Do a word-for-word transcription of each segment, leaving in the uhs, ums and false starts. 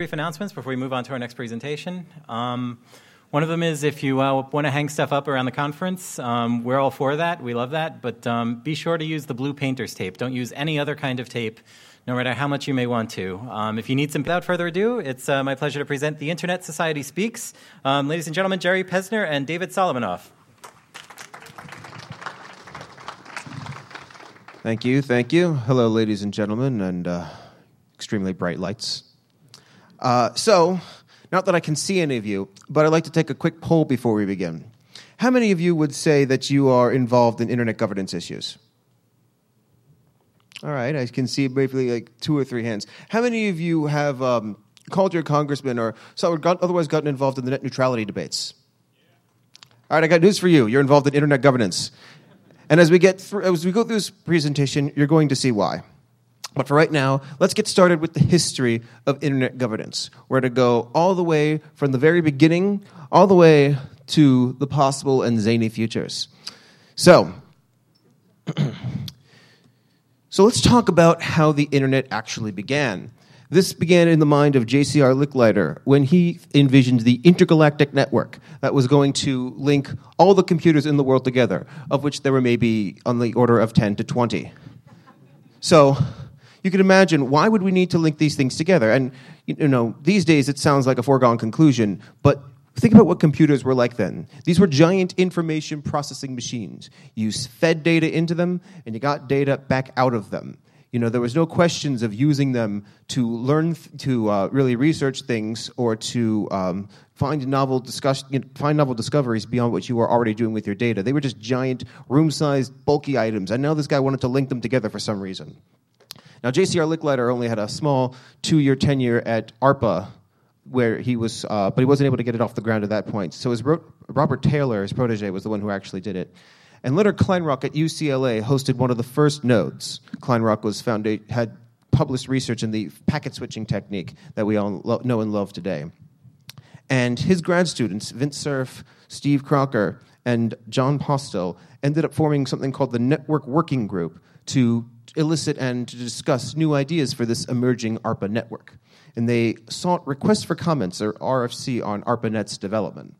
Brief announcements before we move on to our next presentation. Um, one of them is if you uh, want to hang stuff up around the conference, um, we're all for that. We love that. But um, be sure to use the blue painter's tape. Don't use any other kind of tape, no matter how much you may want to. Um, if you need some, without further ado, it's uh, my pleasure to present the Internet Society Speaks. Um, ladies and gentlemen, Jerry Pesner and David Solomanoff. Thank you, thank you. Hello, ladies and gentlemen, and uh, extremely bright lights. Uh, so, not that I can see any of you, but I'd like to take a quick poll before we begin. How many of you would say that you are involved in internet governance issues? All right, I can see briefly like two or three hands. How many of you have um, called your congressman or so, or got, otherwise gotten involved in the net neutrality debates? All right, I got news for you. You're involved in internet governance. And as we get through, as we go through this presentation, you're going to see why. But for right now, let's get started with the history of internet governance. We're going to go all the way from the very beginning, all the way to the possible and zany futures. So, so let's talk about how the internet actually began. This began in the mind of J C R Licklider when he envisioned the intergalactic network that was going to link all the computers in the world together, of which there were maybe on the order of ten to twenty. So you can imagine, why would we need to link these things together? And, you know, these days it sounds like a foregone conclusion, but think about what computers were like then. These were giant information processing machines. You fed data into them, and you got data back out of them. You know, there was no questions of using them to learn, to uh, really research things or to um, find novel discuss, you know, find novel discoveries beyond what you were already doing with your data. They were just giant, room-sized, bulky items, and now this guy wanted to link them together for some reason. Now, J C R Licklider only had a small two-year tenure at ARPA, where he was, uh, but he wasn't able to get it off the ground at that point. So his Ro- Robert Taylor, his protege, was the one who actually did it. And Leonard Kleinrock at U C L A hosted one of the first nodes. Kleinrock was founda- had published research in the packet switching technique that we all lo- know and love today. And his grad students, Vint Cerf, Steve Crocker, and John Postel, ended up forming something called the Network Working Group to elicit and to discuss new ideas for this emerging ARPA network. And they sought requests for comments, or R F C, on ARPANET's development.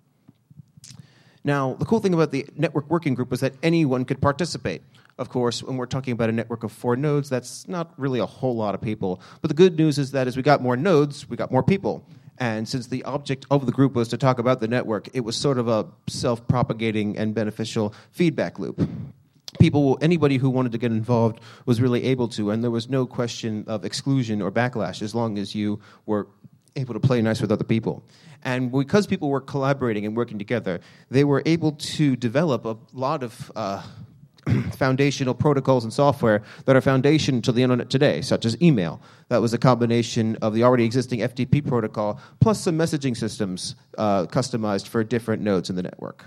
Now, the cool thing about the Network Working Group was that anyone could participate. Of course, when we're talking about a network of four nodes, that's not really a whole lot of people. But the good news is that as we got more nodes, we got more people. And since the object of the group was to talk about the network, it was sort of a self-propagating and beneficial feedback loop. People, anybody who wanted to get involved was really able to, and there was no question of exclusion or backlash as long as you were able to play nice with other people. And because people were collaborating and working together, they were able to develop a lot of uh, foundational protocols and software that are foundation to the internet today, such as email. That was a combination of the already existing F T P protocol plus some messaging systems uh, customized for different nodes in the network.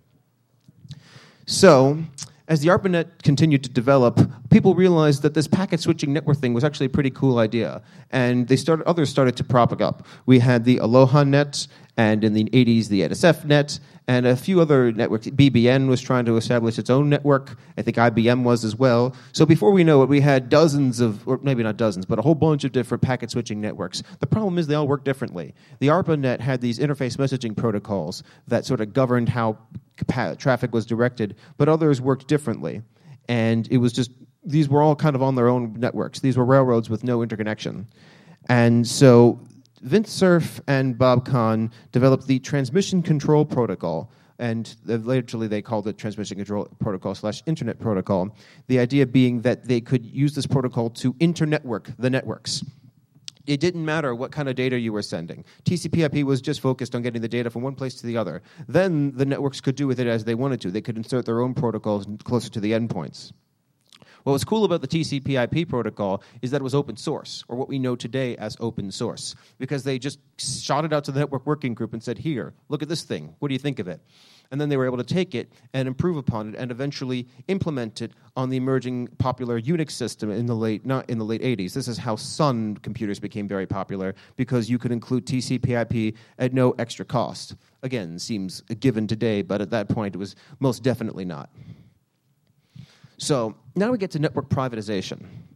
So, as the ARPANET continued to develop, people realized that this packet switching network thing was actually a pretty cool idea, and they started. Others started to prop it up. We had the Aloha Net, and in the eighties, the N S F Net, and a few other networks. B B N was trying to establish its own network. I think I B M was as well. So before we know it, we had dozens of, or maybe not dozens, but a whole bunch of different packet switching networks. The problem is they all work differently. The ARPANET had these interface messaging protocols that sort of governed how traffic was directed, but others worked differently. And it was just, these were all kind of on their own networks. These were railroads with no interconnection. And so Vint Cerf and Bob Kahn developed the Transmission Control Protocol, and literally they called it Transmission Control Protocol slash Internet Protocol, the idea being that they could use this protocol to internetwork the networks. It didn't matter what kind of data you were sending. T C P I P was just focused on getting the data from one place to the other. Then the networks could do with it as they wanted to. They could insert their own protocols closer to the endpoints. What was cool about the T C P I P protocol is that it was open source, or what we know today as open source, because they just shot it out to the Network Working Group and said, here, look at this thing. What do you think of it? And then they were able to take it and improve upon it and eventually implement it on the emerging popular Unix system in the late not in the late eighties. This is how Sun computers became very popular, because you could include T C P I P at no extra cost. Again, seems a given today, but at that point it was most definitely not. So now we get to network privatization.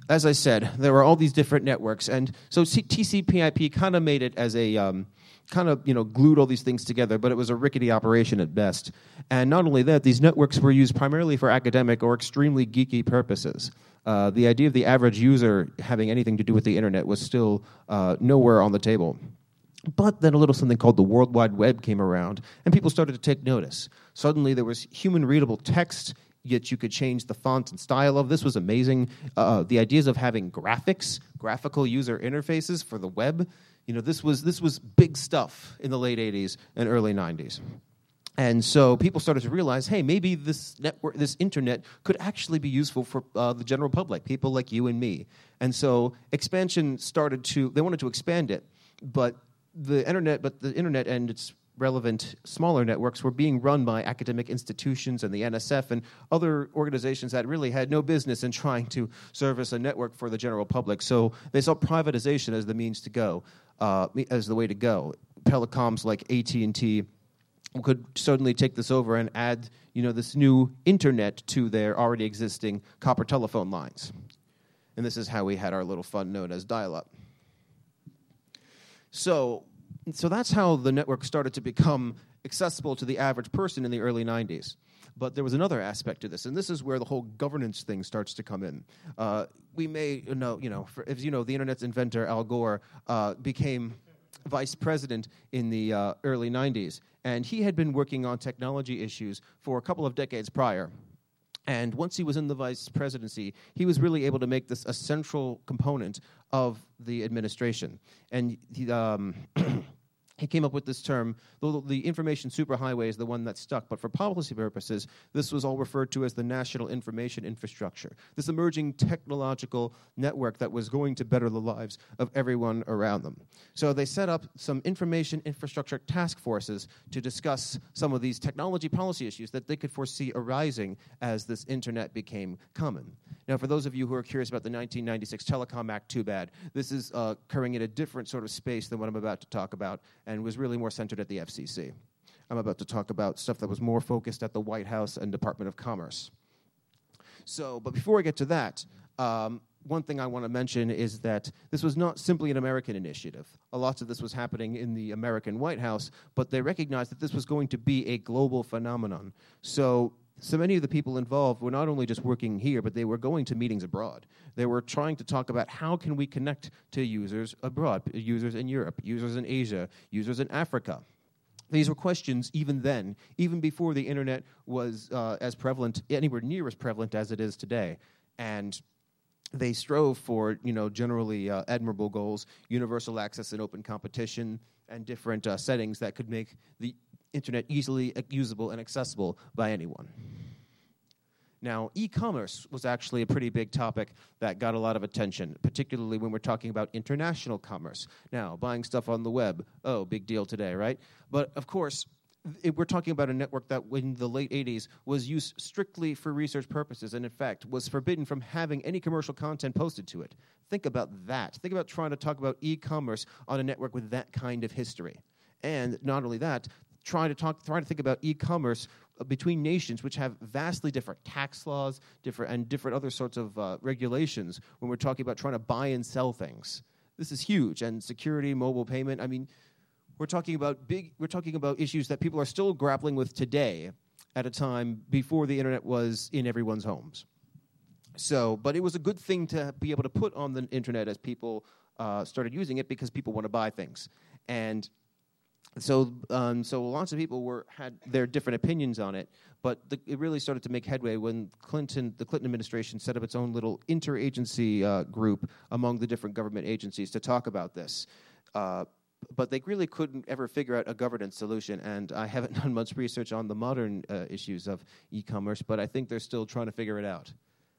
as I said, there were all these different networks, and so T C P I P kind of made it as a um, kind of you know glued all these things together, but it was a rickety operation at best. And not only that, these networks were used primarily for academic or extremely geeky purposes. Uh, the idea of the average user having anything to do with the internet was still uh, nowhere on the table. But then a little something called the World Wide Web came around, and people started to take notice. Suddenly there was human-readable text, yet you could change the font and style of. This was amazing. Uh, the ideas of having graphics, graphical user interfaces for the web, you know, this was this was big stuff in the late eighties and early nineties. And so people started to realize, hey, maybe this network, this internet could actually be useful for uh, the general public, people like you and me. And so expansion started to, they wanted to expand it, but the internet, but the internet and its relevant smaller networks were being run by academic institutions and the N S F and other organizations that really had no business in trying to service a network for the general public. So they saw privatization as the means to go, uh, as the way to go. Telecoms like A T and T could suddenly take this over and add, you know, this new internet to their already existing copper telephone lines. And this is how we had our little fun known as dial-up. So, so that's how the network started to become accessible to the average person in the early nineties. But there was another aspect to this, and this is where the whole governance thing starts to come in. Uh, we may know, you know, for, as you know, the internet's inventor, Al Gore, uh, became vice president in the uh, early nineties, and he had been working on technology issues for a couple of decades prior. And once he was in the vice presidency, he was really able to make this a central component of the administration. And he, um, he came up with this term, the, the information superhighway is the one that stuck, but for policy purposes, this was all referred to as the National Information Infrastructure, this emerging technological network that was going to better the lives of everyone around them. So they set up some information infrastructure task forces to discuss some of these technology policy issues that they could foresee arising as this internet became common. Now, for those of you who are curious about the nineteen ninety-six Telecom Act, too bad. This is uh, occurring in a different sort of space than what I'm about to talk about, and was really more centered at the F C C. I'm about to talk about stuff that was more focused at the White House and Department of Commerce. So, but before I get to that, um, one thing I want to mention is that this was not simply an American initiative. A lot of this was happening in the American White House, but they recognized that this was going to be a global phenomenon. So, so many of the people involved were not only just working here, but they were going to meetings abroad. They were trying to talk about how can we connect to users abroad, users in Europe, users in Asia, users in Africa. These were questions even then, even before the internet was uh, as prevalent, anywhere near as prevalent as it is today. And they strove for, you know, generally uh, admirable goals, universal access and open competition, and different uh, settings that could make the internet easily usable and accessible by anyone. Now, e-commerce was actually a pretty big topic that got a lot of attention, particularly when we're talking about international commerce. Now, buying stuff on the web, oh, big deal today, right? But, of course, it, we're talking about a network that in the late eighties was used strictly for research purposes and, in fact, was forbidden from having any commercial content posted to it. Think about that. Think about trying to talk about e-commerce on a network with that kind of history. And not only that, trying to talk, trying to think about e-commerce between nations which have vastly different tax laws, different and different other sorts of uh, regulations when we're talking about trying to buy and sell things. This is huge, and security, mobile payment. I mean, we're talking about big. We're talking about issues that people are still grappling with today, at a time before the internet was in everyone's homes. So, but it was a good thing to be able to put on the internet as people uh, started using it because people want to buy things, and. So, um, so lots of people were had their different opinions on it, but the, it really started to make headway when Clinton, the Clinton administration, set up its own little interagency uh, group among the different government agencies to talk about this. Uh, but they really couldn't ever figure out a governance solution, and I haven't done much research on the modern uh, issues of e-commerce, but I think they're still trying to figure it out.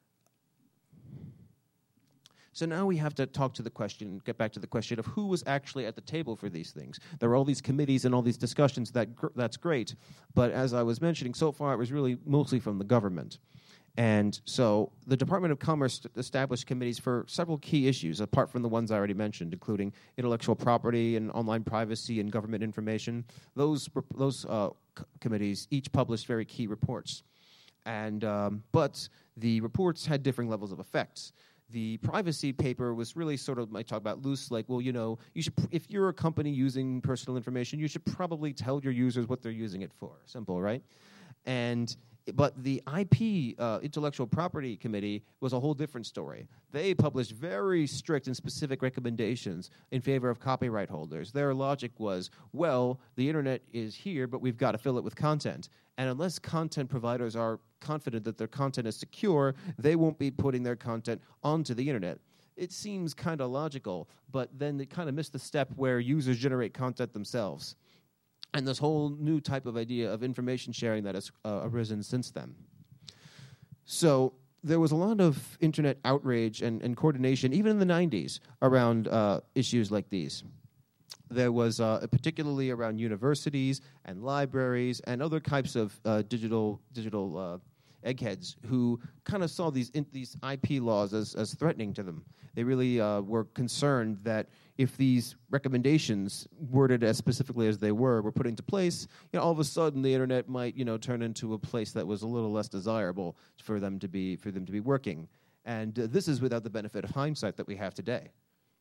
So now we have to talk to the question, get back to the question of who was actually at the table for these things. There are all these committees and all these discussions, that gr- that's great, but as I was mentioning, so far it was really mostly from the government. And so the Department of Commerce established committees for several key issues, apart from the ones I already mentioned, including intellectual property and online privacy and government information. Those, those uh, c- committees each published very key reports. And um, but the reports had differing levels of effects. The privacy paper was really sort of, I talk about loose, like, well, you know, you should, if you're a company using personal information, you should probably tell your users what they're using it for. Simple, right? And but the I P, uh, Intellectual Property Committee, was a whole different story. They published very strict and specific recommendations in favor of copyright holders. Their logic was, well, the internet is here, but we've got to fill it with content. And unless content providers are confident that their content is secure, they won't be putting their content onto the internet. It seems kind of logical, but then they kind of missed the step where users generate content themselves. And this whole new type of idea of information sharing that has uh, arisen since then. So there was a lot of internet outrage and, and coordination, even in the nineties, around uh, issues like these. There was uh, particularly around universities and libraries and other types of uh, digital digital uh, eggheads who kind of saw these in, these I P laws as, as threatening to them. They really uh, were concerned that if these recommendations, worded as specifically as they were, were put into place, you know, all of a sudden the internet might, you know, turn into a place that was a little less desirable for them to be for them to be working. And uh, this is without the benefit of hindsight that we have today.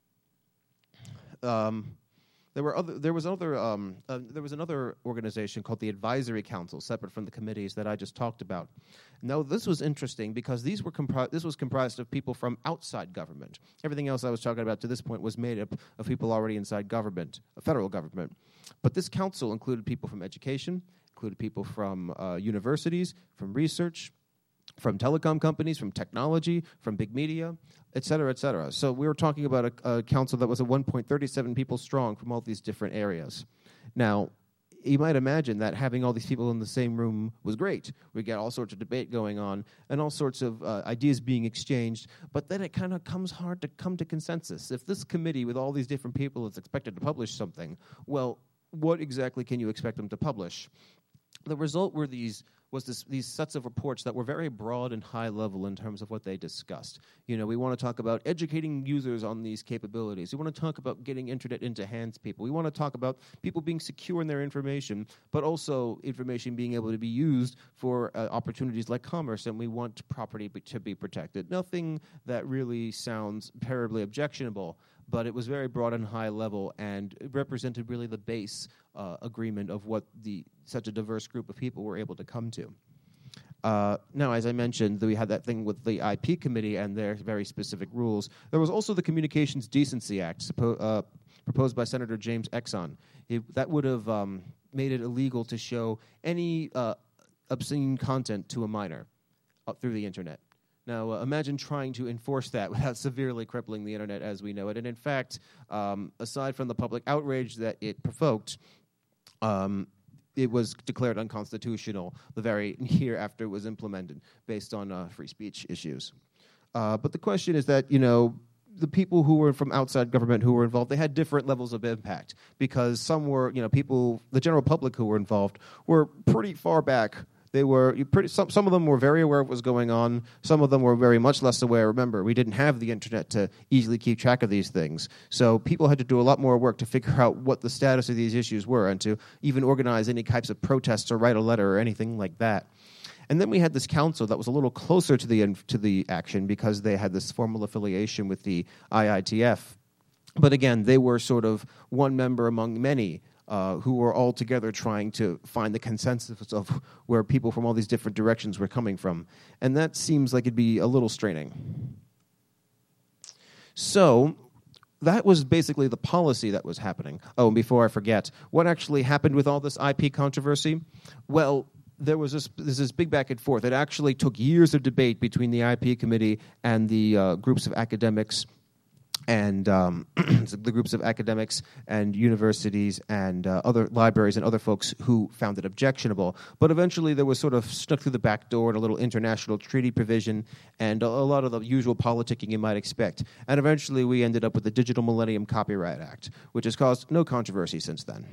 Um, There were other. There was other. Um, uh, there was another organization called the Advisory Council, separate from the committees that I just talked about. Now, this was interesting because these were compri- This was comprised of people from outside government. Everything else I was talking about to this point was made up of people already inside government, federal government. But this council included people from education, included people from uh, universities, from research, from telecom companies, from technology, from big media, et cetera, et cetera. So we were talking about a, a council that was at one point thirty-seven people strong from all these different areas. Now, you might imagine that having all these people in the same room was great. We got all sorts of debate going on and all sorts of uh, ideas being exchanged, but then it kind of comes hard to come to consensus. If this committee with all these different people is expected to publish something, well, what exactly can you expect them to publish? The result were these was this, these sets of reports that were very broad and high level in terms of what they discussed. You know, we want to talk about educating users on these capabilities. We want to talk about getting internet into hands people. We want to talk about people being secure in their information, but also information being able to be used for uh, opportunities like commerce, and we want property be, to be protected. Nothing that really sounds terribly objectionable, but it was very broad and high level, and it represented really the base uh, agreement of what the such a diverse group of people were able to come to. Uh, now, as I mentioned, we had that thing with the I P committee and their very specific rules. There was also the Communications Decency Act, suppo- uh, proposed by Senator James Exon. It, that would have um, made it illegal to show any uh, obscene content to a minor uh, through the internet. Now, uh, imagine trying to enforce that without severely crippling the internet as we know it. And in fact, um, aside from the public outrage that it provoked, um, it was declared unconstitutional the very year after it was implemented based on uh, free speech issues. Uh, but the question is that, you know, the people who were from outside government who were involved, they had different levels of impact because some were, you know, people, the general public who were involved were pretty far back. They were pretty. Some some of them were very aware of what was going on. Some of them were very much less aware. Remember, we didn't have the internet to easily keep track of these things. So people had to do a lot more work to figure out what the status of these issues were and to even organize any types of protests or write a letter or anything like that. And then we had this council that was a little closer to the to the action because they had this formal affiliation with the I I T F. But again, they were sort of one member among many. Uh, who were all together trying to find the consensus of where people from all these different directions were coming from. And that seems like it'd be a little straining. So that was basically the policy that was happening. Oh, and before I forget, what actually happened with all this I P controversy? Well, there was this, this, this big back and forth. It actually took years of debate between the I P committee and the uh, groups of academics and um, the groups of academics and universities and uh, other libraries and other folks who found it objectionable. But eventually there was sort of snuck through the back door and a little international treaty provision and a, a lot of the usual politicking you might expect. And eventually we ended up with the Digital Millennium Copyright Act, which has caused no controversy since then.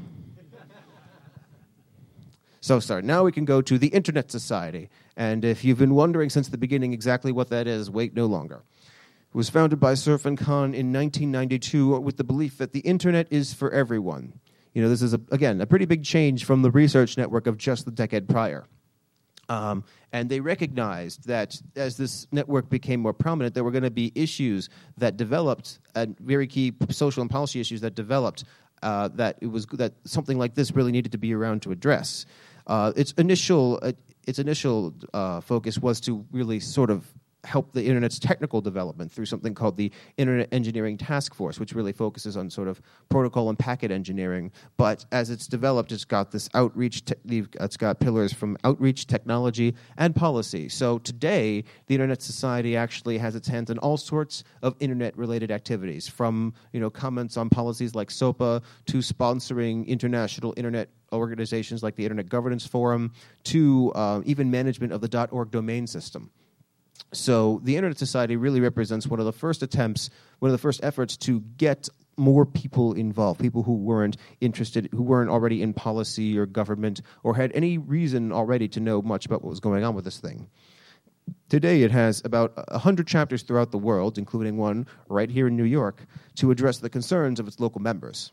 So, sorry, now we can go to the Internet Society. And if you've been wondering since the beginning exactly what that is, wait no longer. It was founded by Sirfan Khan in nineteen ninety-two with the belief that the internet is for everyone. You know, this is, a, again, a pretty big change from the research network of just the decade prior. Um, and they recognized that as this network became more prominent, there were going to be issues that developed, and very key social and policy issues that developed, uh, that it was that something like this really needed to be around to address. Uh, its initial uh, its initial uh, focus was to really sort of help the Internet's technical development through something called the Internet Engineering Task Force, which really focuses on sort of protocol and packet engineering. But as it's developed, it's got this outreach, te- it's got pillars from outreach, technology, and policy. So today, the Internet Society actually has its hands in all sorts of Internet-related activities, from you know comments on policies like SOPA to sponsoring international Internet organizations like the Internet Governance Forum to uh, even management of the .org domain system. So the Internet Society really represents one of the first attempts, one of the first efforts to get more people involved, people who weren't interested, who weren't already in policy or government or had any reason already to know much about what was going on with this thing. Today it has about one hundred chapters throughout the world, including one right here in New York, to address the concerns of its local members.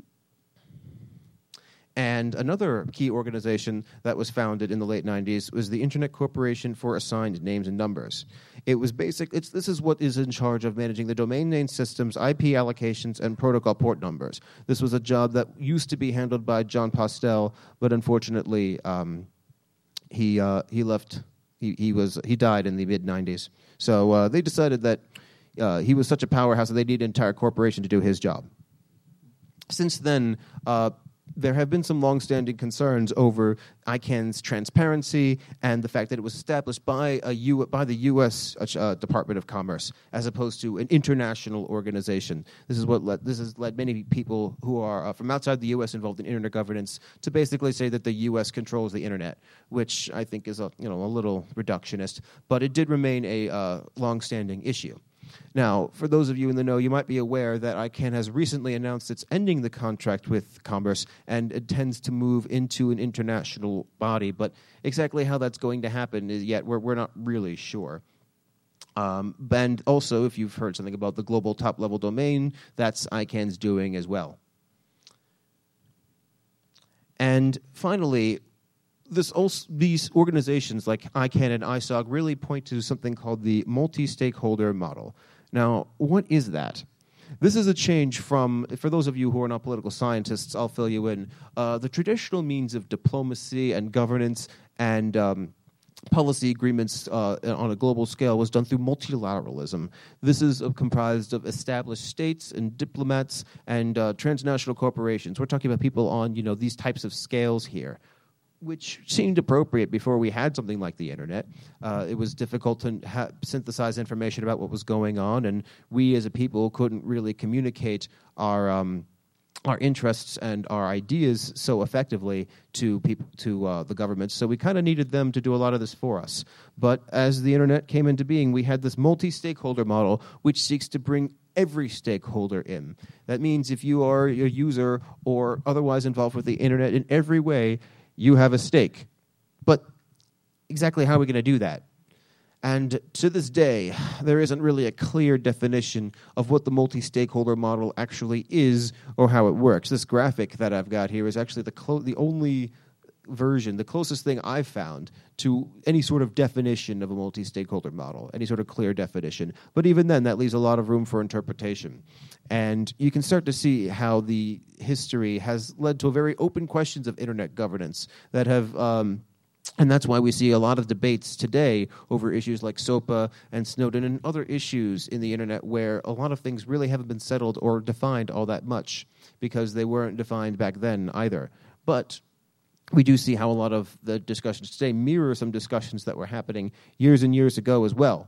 And another key organization that was founded in the late nineties was the Internet Corporation for Assigned Names and Numbers. It was basic. It's, this is what is in charge of managing the domain name systems, I P allocations, and protocol port numbers. This was a job that used to be handled by John Postel, but unfortunately, um, he uh, he left. He he was he died in the mid nineties. So uh, they decided that uh, he was such a powerhouse that they needed an entire corporation to do his job. Since then, Uh, there have been some long-standing concerns over I CANN's transparency and the fact that it was established by a U- by the U S uh, Department of Commerce as opposed to an international organization. This is what led, this has led many people who are uh, from outside the U S involved in internet governance to basically say that the U S controls the internet, which I think is a you know a little reductionist, but it did remain a uh, long-standing issue. Now, for those of you in the know, you might be aware that I CANN has recently announced it's ending the contract with Commerce and intends to move into an international body. But exactly how that's going to happen is yet we're, we're not really sure. Um, and also, if you've heard something about the global top-level domain, that's I CANN's doing as well. And finally, This also, these organizations like I CANN and I S O G really point to something called the multi-stakeholder model. Now, what is that? This is a change from, for those of you who are not political scientists, I'll fill you in, uh, the traditional means of diplomacy and governance and um, policy agreements uh, on a global scale was done through multilateralism. This is uh, comprised of established states and diplomats and uh, transnational corporations. We're talking about people on, you know, these types of scales here, which seemed appropriate before we had something like the internet. Uh, it was difficult to ha- synthesize information about what was going on, and we as a people couldn't really communicate our um, our interests and our ideas so effectively to people, to uh, the government. So we kind of needed them to do a lot of this for us. But as the internet came into being, we had this multi-stakeholder model, which seeks to bring every stakeholder in. That means if you are a user or otherwise involved with the internet in every way, you have a stake. But exactly how are we going to do that? And to this day, there isn't really a clear definition of what the multi-stakeholder model actually is or how it works. This graphic that I've got here is actually the clo- the only version, the closest thing I've found to any sort of definition of a multi-stakeholder model, any sort of clear definition. But even then, that leaves a lot of room for interpretation. And you can start to see how the history has led to very open questions of internet governance that have... Um, And that's why we see a lot of debates today over issues like SOPA and Snowden and other issues in the internet where a lot of things really haven't been settled or defined all that much because they weren't defined back then either. But we do see how a lot of the discussions today mirror some discussions that were happening years and years ago as well.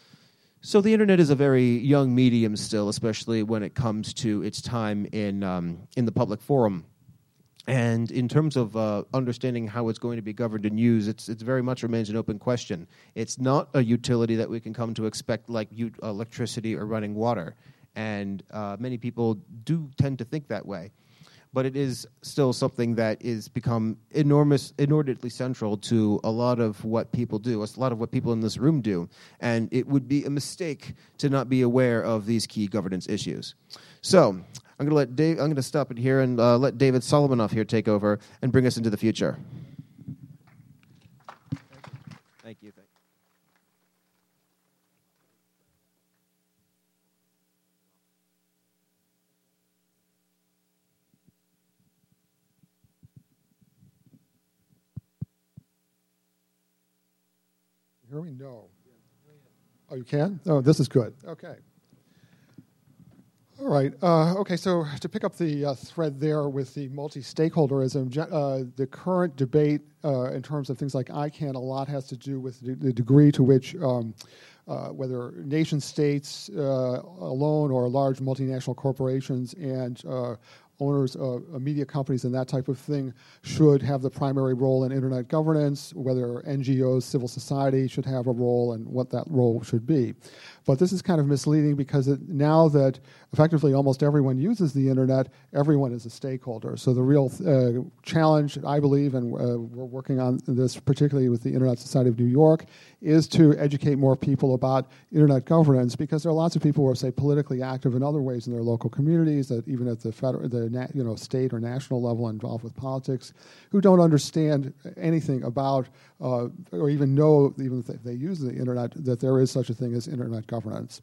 So the internet is a very young medium still, especially when it comes to its time in um, in the public forum. And in terms of uh, understanding how it's going to be governed and used, it's it's very much remains an open question. It's not a utility that we can come to expect like u- electricity or running water. And uh, many people do tend to think that way. But it is still something that is become enormous, inordinately central to a lot of what people do, a lot of what people in this room do. And it would be a mistake to not be aware of these key governance issues. So I'm going to let Dave. I'm going to stop it here and uh, let David Solomanoff here take over and bring us into the future. hear me? No. Oh, you can? Oh, this is good. Okay. All right. Uh, okay, so to pick up the uh, thread there with the multi-stakeholderism, uh, the current debate uh, in terms of things like I CANN, a lot has to do with the, the degree to which um, uh, whether nation states uh, alone or large multinational corporations and uh, owners of media companies and that type of thing should have the primary role in internet governance, whether N G Os, civil society should have a role, and what that role should be. But this is kind of misleading because it, now that effectively almost everyone uses the internet, everyone is a stakeholder. So the real uh, challenge, I believe, and uh, we're working on this particularly with the Internet Society of New York, is to educate more people about internet governance, because there are lots of people who are, say, politically active in other ways in their local communities, that even at the federal, the na- you know, state or national level involved with politics, who don't understand anything about uh, or even know, even if they use the internet, that there is such a thing as internet governance.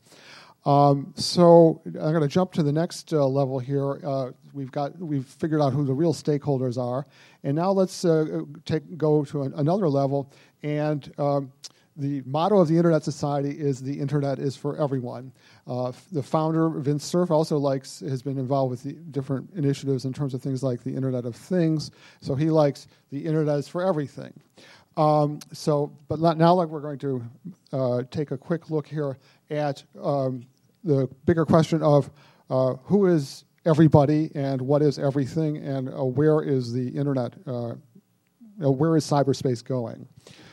Um, so I'm going to jump to the next uh, level here. Uh, we've got we've figured out who the real stakeholders are, and now let's uh, take go to an, another level. And um, the motto of the Internet Society is "The Internet is for everyone." Uh, the founder, Vint Cerf, also likes has been involved with the different initiatives in terms of things like the Internet of Things. So he likes the Internet is for everything. Um, so, but now, like, we're going to uh, take a quick look here at um, the bigger question of uh, who is everybody and what is everything, and uh, where is the internet, uh, you know, where is cyberspace going?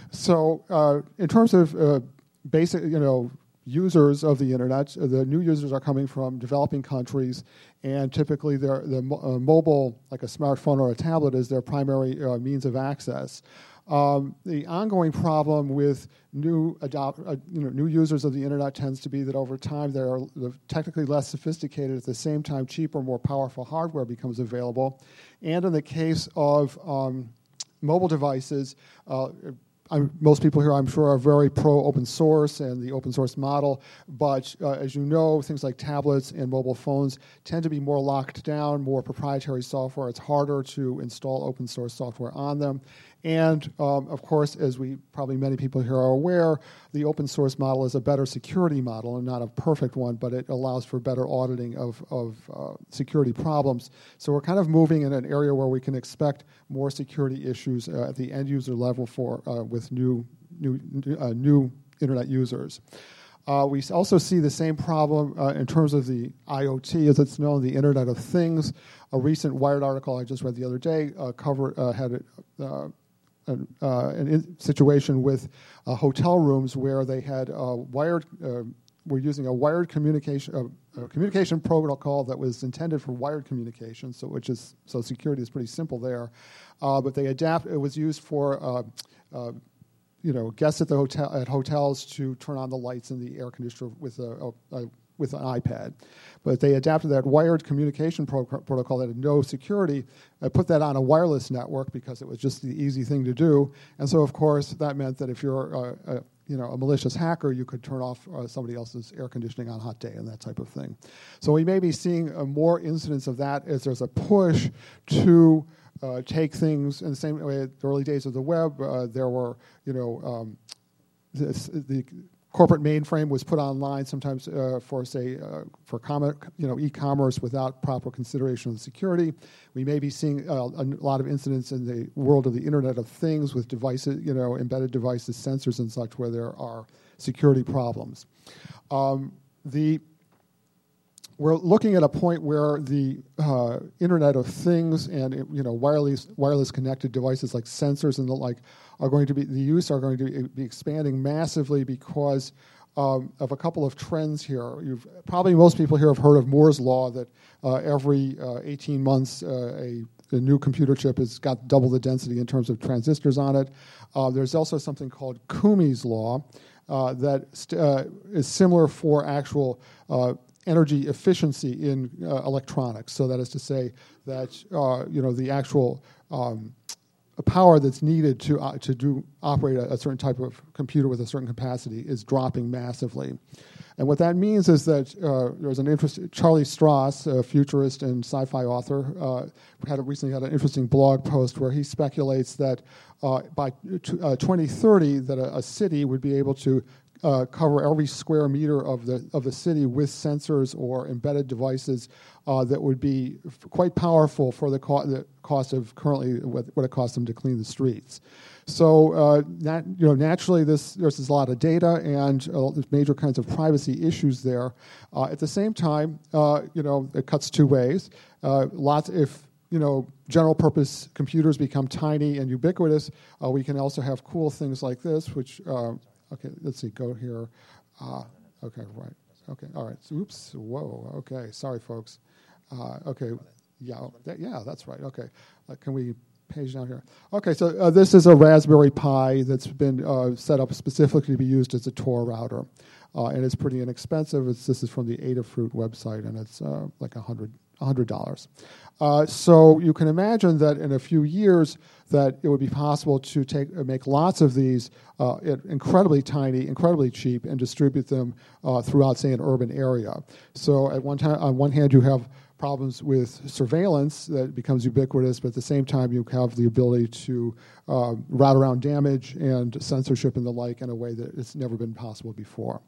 So, uh, in terms of uh, basic, you know, users of the internet, the new users are coming from developing countries, and typically they're, the uh, mobile, like a smartphone or a tablet, is their primary uh, means of access. Um, the ongoing problem with new adopt, uh, you know, new users of the internet tends to be that over time they are technically less sophisticated. At the same time, cheaper, more powerful hardware becomes available. And in the case of um, mobile devices, uh, I'm, most people here, I'm sure, are very pro-open source and the open source model, but uh, as you know, things like tablets and mobile phones tend to be more locked down, more proprietary software. It's harder to install open source software on them. And, um, of course, as we probably many people here are aware, the open source model is a better security model and not a perfect one, but it allows for better auditing of, of uh, security problems. So we're kind of moving in an area where we can expect more security issues uh, at the end user level for uh, with new, new, uh, new internet users. Uh, we also see the same problem uh, in terms of the IoT, as it's known, the Internet of Things. A recent Wired article I just read the other day uh, covered uh, had uh, a uh, an situation with uh, hotel rooms where they had uh, wired, uh, were using a wired communication uh, a communication protocol that was intended for wired communication, so which is so security is pretty simple there, uh, but they adapt. It was used for. Uh, uh, you know, guests at the hotel at hotels to turn on the lights and the air conditioner with a, a, a with an iPad, but they adapted that wired communication pro- protocol that had no security, uh, put that on a wireless network because it was just the easy thing to do, and so of course that meant that if you're a, a you know a malicious hacker, you could turn off uh, somebody else's air conditioning on a hot day and that type of thing. So we may be seeing uh, more incidents of that as there's a push to. Uh, take things in the same way. At the early days of the web, uh, there were, you know, um, this, the corporate mainframe was put online sometimes uh, for, say, uh, for com- you know, e-commerce without proper consideration of the security. We may be seeing uh, a lot of incidents in the world of the Internet of Things with devices, you know, embedded devices, sensors and such, where there are security problems. Um, the We're looking at a point where the uh, Internet of Things and you know wireless wireless connected devices like sensors and the like are going to be the use are going to be expanding massively because um, of a couple of trends here. You've probably most people here have heard of Moore's law, that uh, every uh, eighteen months uh, a the new computer chip has got double the density in terms of transistors on it. Uh, there's also something called Kuhme's law uh, that st- uh, is similar for actual uh, energy efficiency in uh, electronics. So that is to say that uh, you know the actual um, power that's needed to uh, to do operate a, a certain type of computer with a certain capacity is dropping massively. And what that means is that uh, there's an interest. Charlie Strauss, a futurist and sci-fi author, uh, had a, recently had an interesting blog post where he speculates that uh, by t- uh, twenty thirty, that a, a city would be able to uh, cover every square meter of the of the city with sensors or embedded devices uh, that would be f- quite powerful for the, co- the cost of currently what, what it costs them to clean the streets. So, uh, nat- you know, naturally, this there's a lot of data and uh, there's major kinds of privacy issues there. Uh, at the same time, uh, you know, it cuts two ways. Uh, lots if you know general-purpose computers become tiny and ubiquitous, uh, we can also have cool things like this. Which, uh, okay, let's see, go here. Uh, okay, right. Okay, all right. So, oops. Whoa. Okay. Sorry, folks. Uh, okay. Yeah. That, yeah. That's right. Okay. Uh, can we? Page down here. Okay, so uh, this is a Raspberry Pi that's been uh, set up specifically to be used as a Tor router, uh, and it's pretty inexpensive. It's, this is from the Adafruit website, and it's uh, like a hundred hundred dollars. Uh, so you can imagine that in a few years, that it would be possible to take uh, make lots of these uh, incredibly tiny, incredibly cheap, and distribute them uh, throughout, say, an urban area. So at one time, on one hand, you have problems with surveillance that becomes ubiquitous, but at the same time you have the ability to uh, route around damage and censorship and the like in a way that it's never been possible before.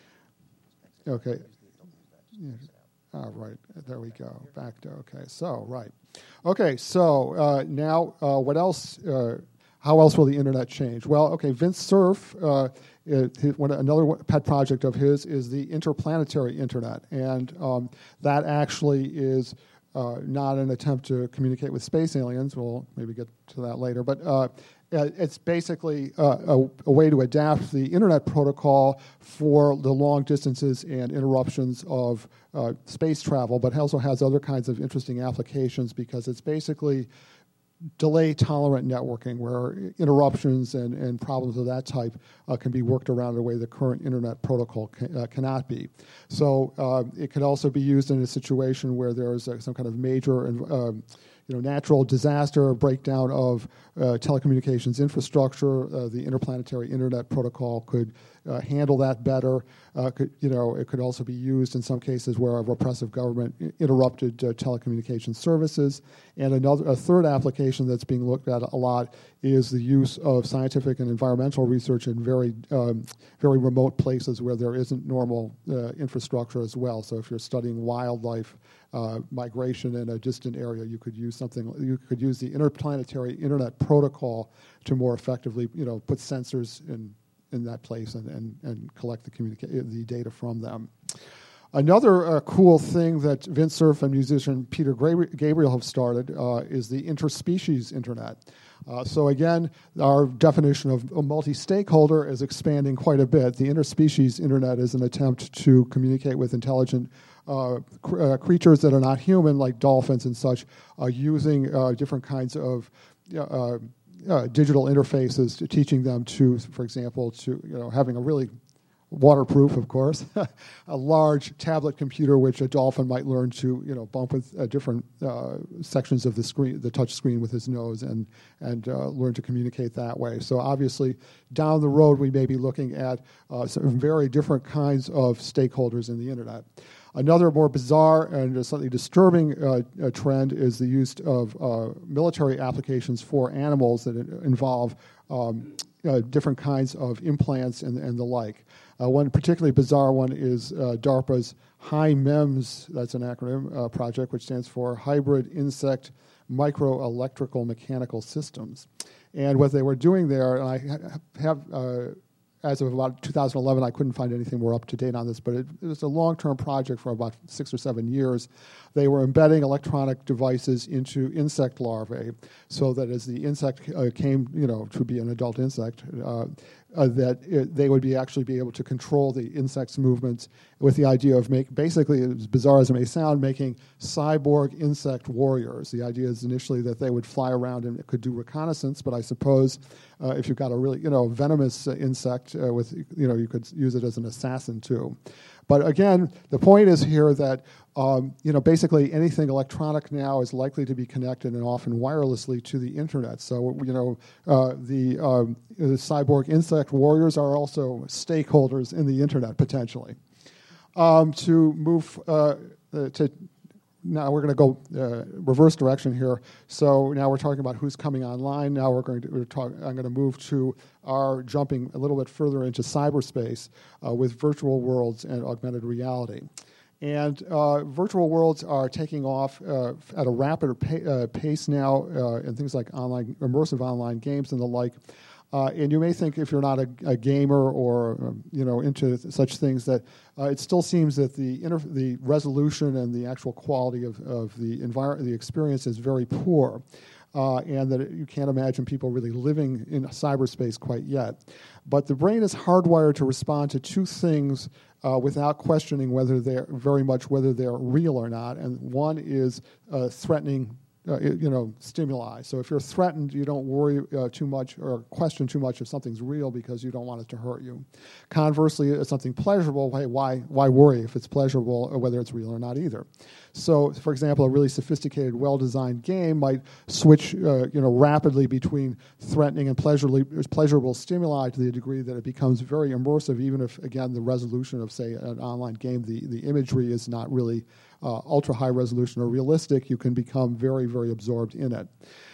Okay. Yeah. Oh, right. There we go. Back to, okay. So, right. Okay, so uh, now uh, what else, uh, how else will the internet change? Well, okay, Vint Cerf, uh, It, his, one, another pet project of his is the interplanetary internet, and um, that actually is uh, not an attempt to communicate with space aliens. We'll maybe get to that later, but uh, it's basically uh, a, a way to adapt the internet protocol for the long distances and interruptions of uh, space travel, but also has other kinds of interesting applications because it's basically delay-tolerant networking, where interruptions and, and problems of that type uh, can be worked around in a way the current internet protocol ca- uh, cannot be. So uh, it could also be used in a situation where there is uh, some kind of major um, you know, natural disaster, breakdown of uh, telecommunications infrastructure. Uh, the interplanetary internet protocol could uh, handle that better. Uh, could, you know, it could also be used in some cases where a repressive government interrupted uh, telecommunications services. And another, a third application that's being looked at a lot is the use of scientific and environmental research in very, um, very remote places where there isn't normal uh, infrastructure as well. So if you're studying wildlife uh, migration in a distant area, you could use something. You could use the interplanetary internet protocol to more effectively, you know, put sensors in in that place and and, and collect the communica- the data from them. Another uh, cool thing that Vint Cerf and musician Peter Gabriel have started uh, is the interspecies internet. Uh, so again, our definition of a multi-stakeholder is expanding quite a bit. The interspecies internet is an attempt to communicate with intelligent uh, cr- uh, creatures that are not human, like dolphins and such, uh, using uh, different kinds of uh, uh, digital interfaces, to teaching them to, for example, to you know having a really waterproof, of course, a large tablet computer which a dolphin might learn to, you know, bump with uh, different uh, sections of the screen, the touch screen with his nose, and and uh, learn to communicate that way. So obviously, down the road, we may be looking at uh, some very different kinds of stakeholders in the internet. Another more bizarre and slightly disturbing uh, uh, trend is the use of uh, military applications for animals that involve um, uh, different kinds of implants and, and the like. Uh, one particularly bizarre one is uh, DARPA's HIMEMS, that's an acronym, uh, project, which stands for Hybrid Insect Microelectrical Mechanical Systems. And what they were doing there, and I have, uh, as of about two thousand eleven, I couldn't find anything more up to date on this, but it, it was a long-term project for about six or seven years. They were embedding electronic devices into insect larvae, so that as the insect uh, came, you know, to be an adult insect, uh, uh, that it, they would be actually be able to control the insect's movements, with the idea of make basically, as bizarre as it may sound, making cyborg insect warriors. The idea is initially that they would fly around and it could do reconnaissance, but I suppose uh, if you've got a really, you know, venomous uh, insect uh, with, you know, you could use it as an assassin too. But again, the point is here that um, you know, basically anything electronic now is likely to be connected, and often wirelessly, to the internet. So you know, uh, the, um, the cyborg insect warriors are also stakeholders in the internet potentially. Um, to move uh, uh, to now, we're going to go uh, reverse direction here. So now we're talking about who's coming online. Now we're going to we're talk, I'm going to move to our jumping a little bit further into cyberspace uh, with virtual worlds and augmented reality. And uh, virtual worlds are taking off uh, at a rapid pa- uh, pace now uh, in things like online immersive online games and the like. Uh, and you may think, if you're not a, a gamer or um, you know into th- such things, that uh, it still seems that the inter- the resolution and the actual quality of, of the envir- the experience is very poor, uh, and that it, you can't imagine people really living in cyberspace quite yet. But the brain is hardwired to respond to two things uh, without questioning whether they're very much whether they're real or not. And one is uh, threatening. Uh, you know, stimuli. So if you're threatened, you don't worry uh, too much or question too much if something's real because you don't want it to hurt you. Conversely, if something pleasurable, hey, why why worry if it's pleasurable or whether it's real or not either? So, for example, a really sophisticated, well-designed game might switch, uh, you know, rapidly between threatening and pleasurably, pleasurable stimuli to the degree that it becomes very immersive, even if, again, the resolution of, say, an online game, the, the imagery is not really uh, ultra-high resolution or realistic. You can become very, very absorbed in it.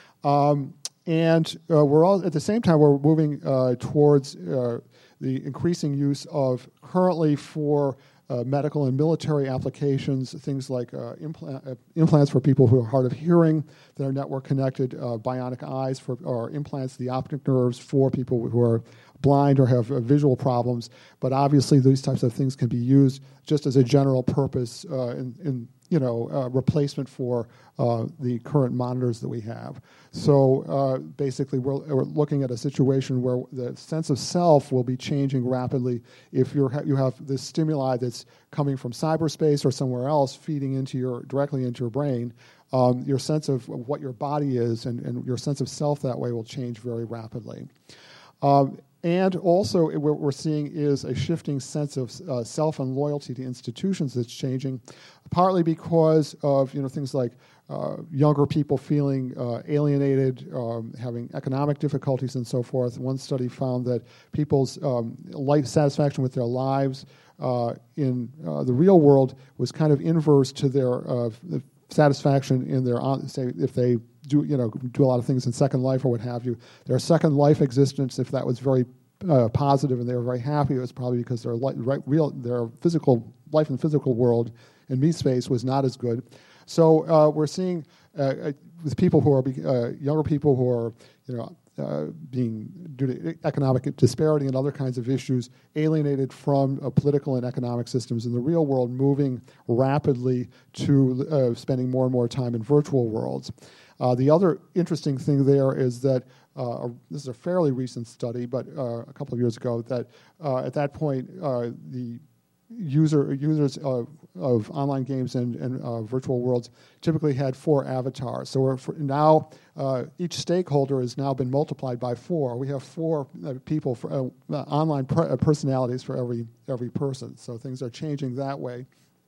Um, and uh, we're all, at the same time, we're moving uh, towards uh, the increasing use of currently for Uh, medical and military applications, things like uh, implant, uh, implants for people who are hard of hearing that are network connected, uh, bionic eyes for, or implants, the optic nerves for people who are blind or have uh, visual problems. But obviously, these types of things can be used just as a general purpose uh, in, in you know uh, replacement for uh, the current monitors that we have. So uh, basically, we're, we're looking at a situation where the sense of self will be changing rapidly if you're ha- you have this stimuli that's coming from cyberspace or somewhere else feeding into your directly into your brain. Um, your sense of what your body is and, and your sense of self that way will change very rapidly. Um, And also, what we're seeing is a shifting sense of uh, self and loyalty to institutions that's changing, partly because of you know things like uh, younger people feeling uh, alienated, um, having economic difficulties, and so forth. One study found that people's um, life satisfaction with their lives uh, in uh, the real world was kind of inverse to their uh, satisfaction in their on, say if they do you know do a lot of things in Second Life or what have you. Their Second Life existence, if that was very uh, positive and they were very happy, it was probably because their li- right, real their physical life in the physical world in meat space was not as good. So uh, we're seeing uh, with people who are uh, younger people who are you know. Uh, being due to economic disparity and other kinds of issues, alienated from uh, political and economic systems in the real world, moving rapidly to uh, spending more and more time in virtual worlds. Uh, the other interesting thing there is that uh, this is a fairly recent study, but uh, a couple of years ago, that uh, at that point uh, the user users of, of online games and, and uh, virtual worlds typically had four avatars. So we're for now uh, each stakeholder has now been multiplied by four. We have four uh, people for uh, uh, online per- uh, personalities for every every person. So things are changing that way.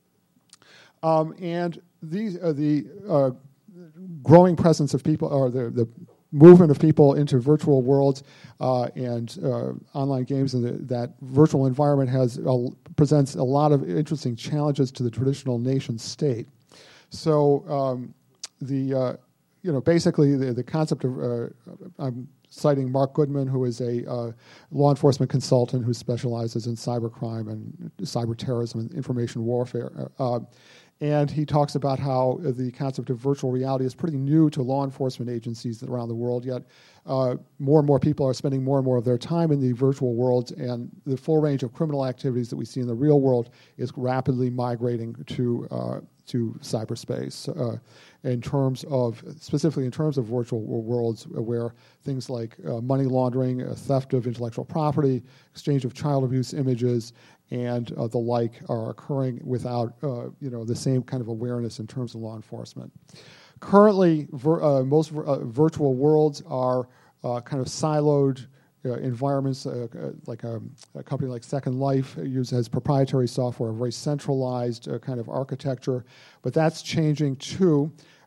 Um, and these uh, the uh, growing presence of people, or the the movement of people into virtual worlds uh, and uh, online games, and the, that virtual environment has uh, presents a lot of interesting challenges to the traditional nation state. So um, the uh, you know basically the, the concept of uh, I'm citing Mark Goodman, who is a uh, law enforcement consultant who specializes in cybercrime and cyber terrorism and information warfare. Uh, And he talks about how the concept of virtual reality is pretty new to law enforcement agencies around the world, yet uh, more and more people are spending more and more of their time in the virtual worlds, and the full range of criminal activities that we see in the real world is rapidly migrating to uh, to cyberspace uh, in terms of, specifically in terms of virtual worlds where things like uh, money laundering, uh, theft of intellectual property, exchange of child abuse images, and uh, the like are occurring without uh, you know the same kind of awareness in terms of law enforcement. Currently, vir- uh, most vir- uh, virtual worlds are uh, kind of siloed uh, environments, uh, uh, like a, a company like Second Life uses proprietary software, a very centralized uh, kind of architecture, but that's changing too.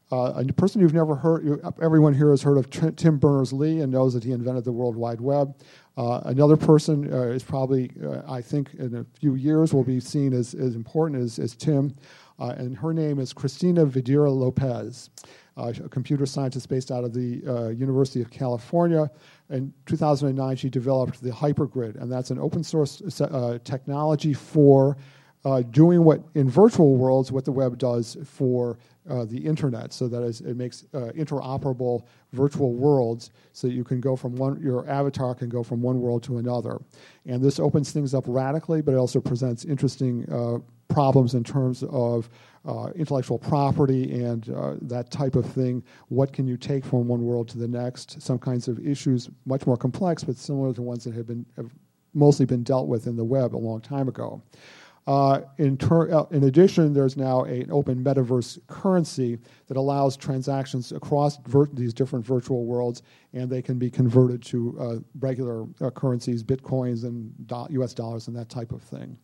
Uh, a person you've never heard, you, everyone here has heard of T- Tim Berners-Lee and knows that he invented the World Wide Web. Uh, another person uh, is probably, uh, I think, in a few years will be seen as, as important as, as Tim, uh, and her name is Cristina Videra Lopez, uh, a computer scientist based out of the uh, University of California. In two thousand nine, she developed the Hypergrid, and that's an open source uh, technology for uh, doing what, in virtual worlds, what the web does for Uh, the internet, so that is, it makes uh, interoperable virtual worlds, so that you can go from one, your avatar can go from one world to another. And this opens things up radically, but it also presents interesting uh, problems in terms of uh, intellectual property and uh, that type of thing. What can you take from one world to the next? Some kinds of issues, much more complex, but similar to ones that have been have mostly been dealt with in the web a long time ago. Uh, in, ter- uh, in addition, there's now a, an open metaverse currency that allows transactions across vir- these different virtual worlds, and they can be converted to uh, regular uh, currencies, bitcoins and do- U S dollars and that type of thing.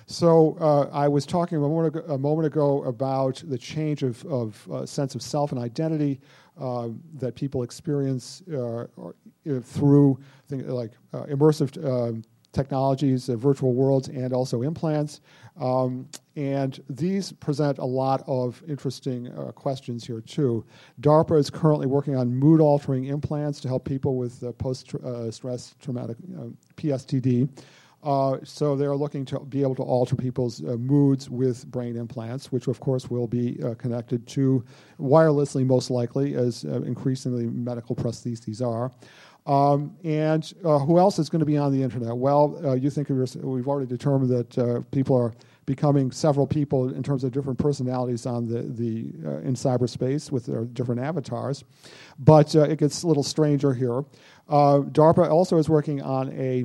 So uh, I was talking a moment, ago, a moment ago about the change of, of uh, sense of self and identity uh, that people experience uh, or, uh, through things like uh, immersive uh, technologies, uh, virtual worlds, and also implants. Um, and these present a lot of interesting uh, questions here, too. DARPA is currently working on mood-altering implants to help people with uh, post-stress uh, traumatic uh, P S T D. Uh, so they're looking to be able to alter people's uh, moods with brain implants, which, of course, will be uh, connected to wirelessly, most likely, as uh, increasingly medical prostheses are. Um, and uh, who else is going to be on the internet? Well, uh, you think of your, we've already determined that uh, people are becoming several people in terms of different personalities on the, the uh, in cyberspace with their different avatars. But uh, it gets a little stranger here. Uh, DARPA also is working on a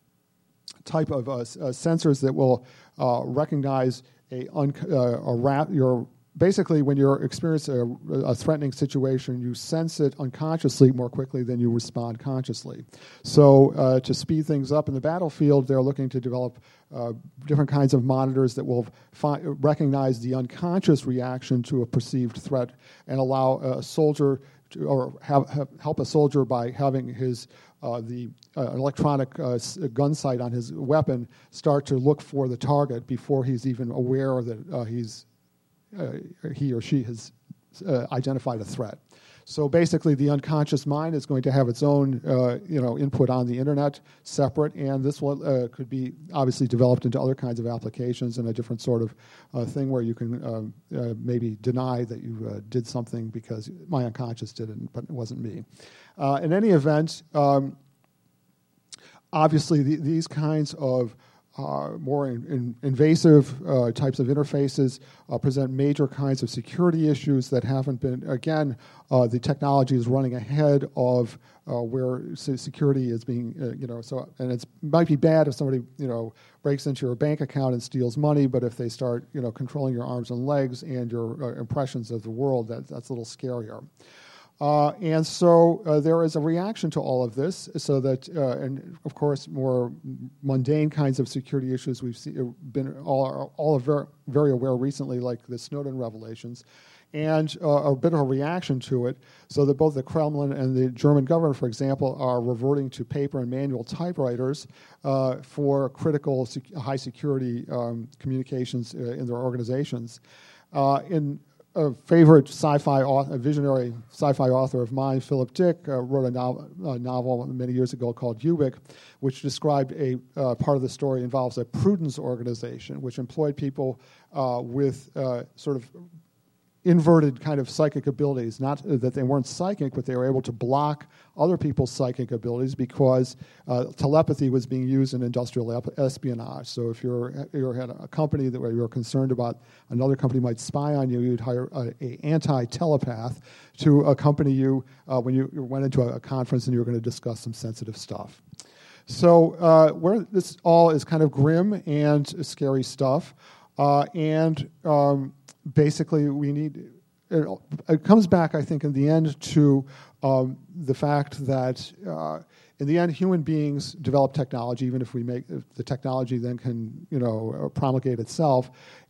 type of uh, uh, sensors that will uh, recognize a, un- uh, a rat, your Basically, when you're experiencing a, a threatening situation, you sense it unconsciously more quickly than you respond consciously. So uh, to speed things up in the battlefield, they're looking to develop uh, different kinds of monitors that will fi- recognize the unconscious reaction to a perceived threat and allow a soldier to, or have, have, help a soldier by having his uh, the uh, electronic uh, gun sight on his weapon start to look for the target before he's even aware that uh, he's Uh, he or she has uh, identified a threat. So basically, the unconscious mind is going to have its own, uh, you know, input on the internet, separate, and this will, uh, could be obviously developed into other kinds of applications and a different sort of uh, thing where you can um, uh, maybe deny that you uh, did something because my unconscious did it, but it wasn't me. Uh, in any event, um, obviously, the, these kinds of Uh, more in, in invasive uh, types of interfaces uh, present major kinds of security issues that haven't been, again, uh, the technology is running ahead of uh, where security is being, uh, you know, so, and it might be bad if somebody, you know, breaks into your bank account and steals money, but if they start, you know, controlling your arms and legs and your uh, impressions of the world, that, that's a little scarier. Uh, and so uh, there is a reaction to all of this, so that, uh, and of course, more mundane kinds of security issues we've seen, been all, all very, very aware recently, like the Snowden revelations, and uh, a bit of a reaction to it, so that both the Kremlin and the German government, for example, are reverting to paper and manual typewriters uh, for critical sec- high security um, communications uh, in their organizations. Uh, in A favorite sci-fi, author, a visionary sci-fi author of mine, Philip Dick, uh, wrote a novel, a novel many years ago called Ubik, which described a uh, part of the story involves a prudence organization, which employed people uh, with uh, sort of inverted kind of psychic abilities. Not that they weren't psychic, but they were able to block other people's psychic abilities because uh, telepathy was being used in industrial espionage. So if you're you had a company that where you're concerned about another company might spy on you, you'd hire a, a anti-telepath to accompany you uh, when you went into a, a conference and you were going to discuss some sensitive stuff. So uh, where this all is kind of grim and scary stuff, uh, and um, basically we need, it, it comes back, I think, in the end to um, the fact that uh, in the end human beings develop technology, even if we make, if the technology then can, you know, promulgate itself,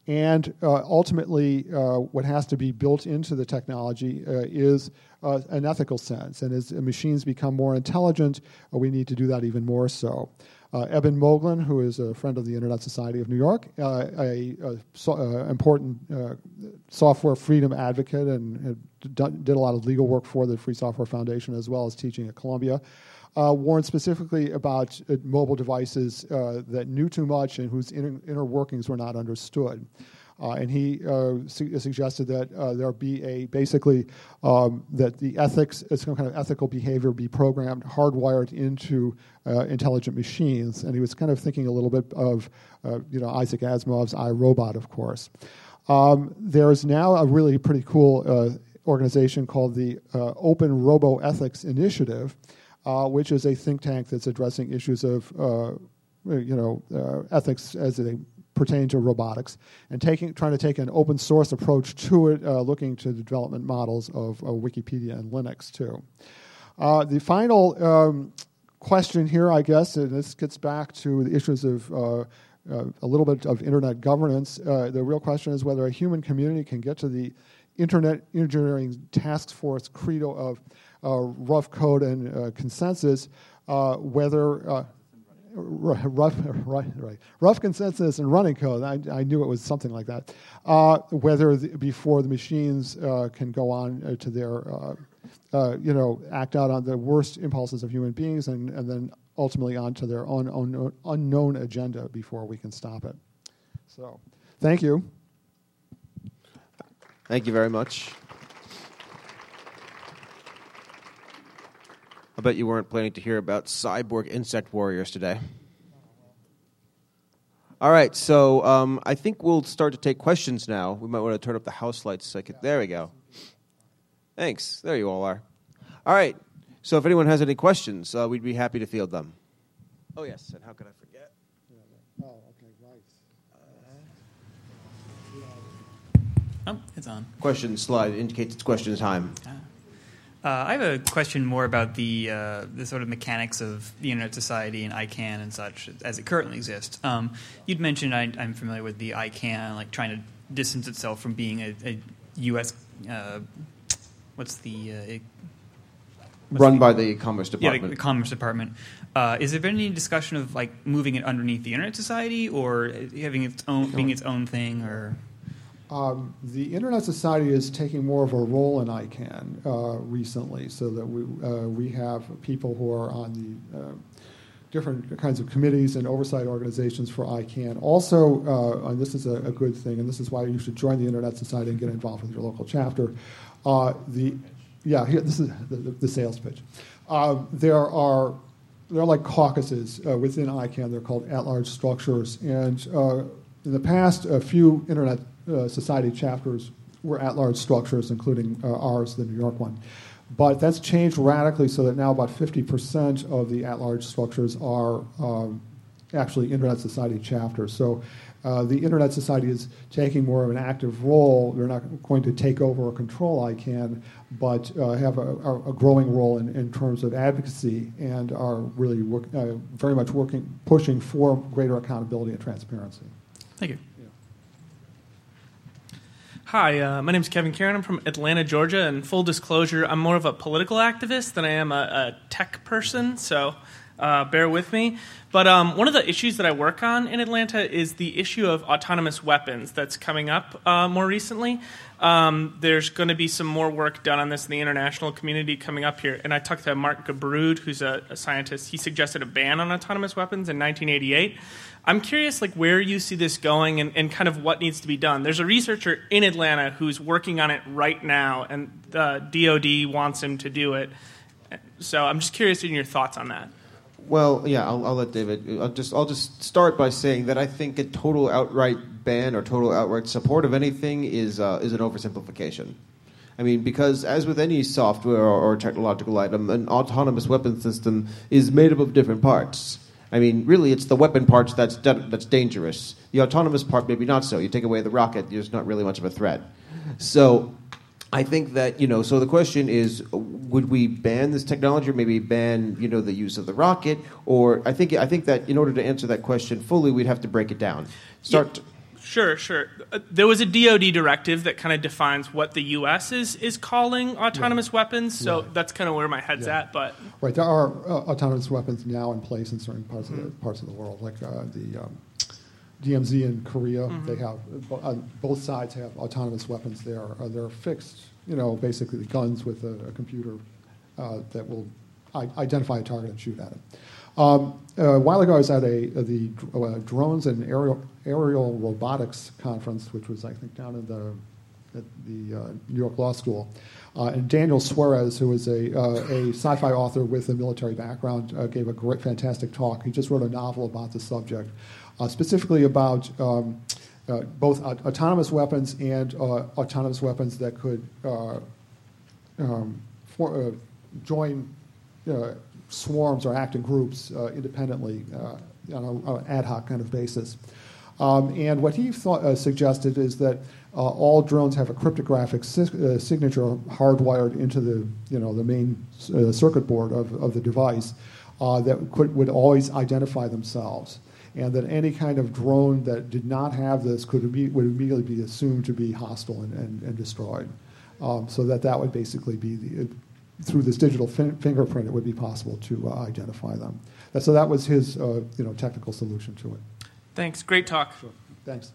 And uh, ultimately, uh, what has to be built into the technology uh, is uh, an ethical sense. And as machines become more intelligent, uh, we need to do that even more so. Uh, Eben Moglen, who is a friend of the Internet Society of New York, uh, a, a so, uh, important uh, software freedom advocate, and had done, did a lot of legal work for the Free Software Foundation as well as teaching at Columbia, uh, warned specifically about uh, mobile devices uh, that knew too much and whose inner, inner workings were not understood. Uh, and he uh, su- suggested that uh, there be a basically um, that the ethics, some kind of ethical behavior, be programmed, hardwired into uh, intelligent machines. And he was kind of thinking a little bit of, uh, you know, Isaac Asimov's I, Robot, of course. Um, there is now a really pretty cool uh, organization called the uh, Open Robo Ethics Initiative, uh, which is a think tank that's addressing issues of, uh, you know, uh, ethics as they pertain to robotics, and taking, trying to take an open source approach to it, uh, looking to the development models of uh, Wikipedia and Linux too. Uh, the final um, question here, I guess, and this gets back to the issues of uh, uh, a little bit of internet governance. Uh, the real question is whether a human community can get to the Internet Engineering Task Force credo of uh, rough code and uh, consensus, uh, whether uh, Rough, right, right. Rough consensus and running code. I, I knew it was something like that. Uh, whether the, before the machines uh, can go on uh, to their, uh, uh, you know, act out on the worst impulses of human beings, and, and then ultimately onto their own unknown, unknown agenda before we can stop it. So, thank you. Thank you very much. I bet you weren't planning to hear about cyborg insect warriors today. All right, so um, I think we'll start to take questions now. We might want to turn up the house lights. So I could, there we go. Thanks. There you all are. All right, so if anyone has any questions, uh, we'd be happy to field them. Oh, yes, and how could I forget? Oh, okay, right. Oh, it's on. Question slide indicates it's question time. Uh, Uh, I have a question more about the uh, the sort of mechanics of the Internet Society and I CANN and such as it currently exists. Um, you'd mentioned I, I'm familiar with the I CANN, like trying to distance itself from being a, a U S Uh, what's the uh, it, what's Run the, by the Commerce Department. Yeah, the, the Commerce Department. Uh, is there been any discussion of like moving it underneath the Internet Society or having its own being its own thing or? Um, the Internet Society is taking more of a role in I CANN uh, recently, so that we uh, we have people who are on the uh, different kinds of committees and oversight organizations for I CANN. Also, uh, and this is a, a good thing, and this is why you should join the Internet Society and get involved with your local chapter. Uh, the yeah, here, this is the, the sales pitch. Uh, there are there are like caucuses uh, within I CANN. They're called at-large structures, and uh, in the past, a few Internet Uh, society chapters were at-large structures, including uh, ours, the New York one. But that's changed radically so that now about fifty percent of the at-large structures are um, actually Internet Society chapters. So uh, the Internet Society is taking more of an active role. They're not going to take over or control I CANN, but uh, have a, a growing role in, in terms of advocacy and are really work, uh, very much working, pushing for greater accountability and transparency. Thank you. Hi, uh, my name is Kevin Kieran. I'm from Atlanta, Georgia, and full disclosure, I'm more of a political activist than I am a, a tech person, so uh, bear with me. But um, one of the issues that I work on in Atlanta is the issue of autonomous weapons that's coming up uh, more recently. Um, there's going to be some more work done on this in the international community coming up here, and I talked to Mark Gabrud, who's a, a scientist. He suggested a ban on autonomous weapons in nineteen eighty-eight. I'm curious, like, where you see this going and, and kind of what needs to be done. There's a researcher in Atlanta who's working on it right now, and the D O D wants him to do it. So I'm just curious in your thoughts on that. Well, yeah, I'll, I'll let David. I'll just I'll just start by saying that I think a total outright ban or total outright support of anything is uh, is an oversimplification. I mean, because as with any software or, or technological item, an autonomous weapon system is made up of different parts. I mean, really, it's the weapon parts that's de- that's dangerous. The autonomous part, maybe not so. You take away the rocket, there's not really much of a threat. So I think that, you know, so the question is, would we ban this technology or maybe ban, you know, the use of the rocket? Or I think I think that in order to answer that question fully, we'd have to break it down. Start. Yeah. Sure, sure. Uh, there was a D O D directive that kind of defines what the U S is is calling autonomous yeah. weapons, so right. that's kind of where my head's yeah. at. But right, there are uh, autonomous weapons now in place in certain parts mm-hmm. of the parts of the world, like uh, the um, D M Z in Korea. Mm-hmm. They have uh, both sides have autonomous weapons there. Uh, they're fixed, you know, basically guns with a, a computer uh, that will I- identify a target and shoot at it. Um, a while ago, I was at a, uh, the uh, drones and aerial, aerial robotics conference, which was, I think, down in the at the uh, New York Law School. Uh, and Daniel Suarez, who is a, uh, a sci-fi author with a military background, uh, gave a great, fantastic talk. He just wrote a novel about the subject, uh, specifically about um, uh, both uh, autonomous weapons and uh, autonomous weapons that could uh, um, for, uh, join uh, swarms or act in groups uh, independently uh, on an ad hoc kind of basis. Um, and what he thought, uh, suggested is that uh, all drones have a cryptographic si- uh, signature hardwired into the, you know, the main uh, circuit board of, of the device uh, that could, would always identify themselves. And that any kind of drone that did not have this could imme- would immediately be assumed to be hostile and, and, and destroyed. Um, so that that would basically be the... through this digital fin- fingerprint, it would be possible to uh, identify them. That, so that was his, uh, you know, technical solution to it. Thanks. Great talk. Sure. Thanks.